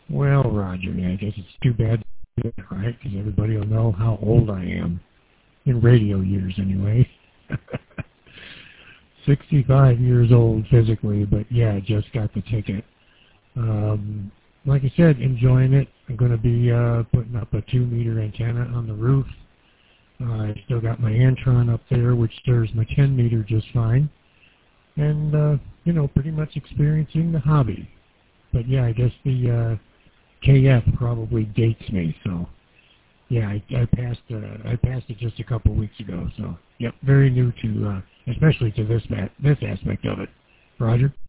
Well, Roger, I guess it's too bad, right? Because everybody will know how old I am. In radio years, anyway. 65 years old physically, but yeah, just got the ticket. Like I said, enjoying it. I'm going to be putting up a 2-meter antenna on the roof. I still got my Antron up there, which serves my 10-meter just fine. And, pretty much experiencing the hobby. But yeah, I guess the KF probably dates me, so yeah, I passed it just a couple weeks ago, so yep, very new to especially to this aspect of it. Roger?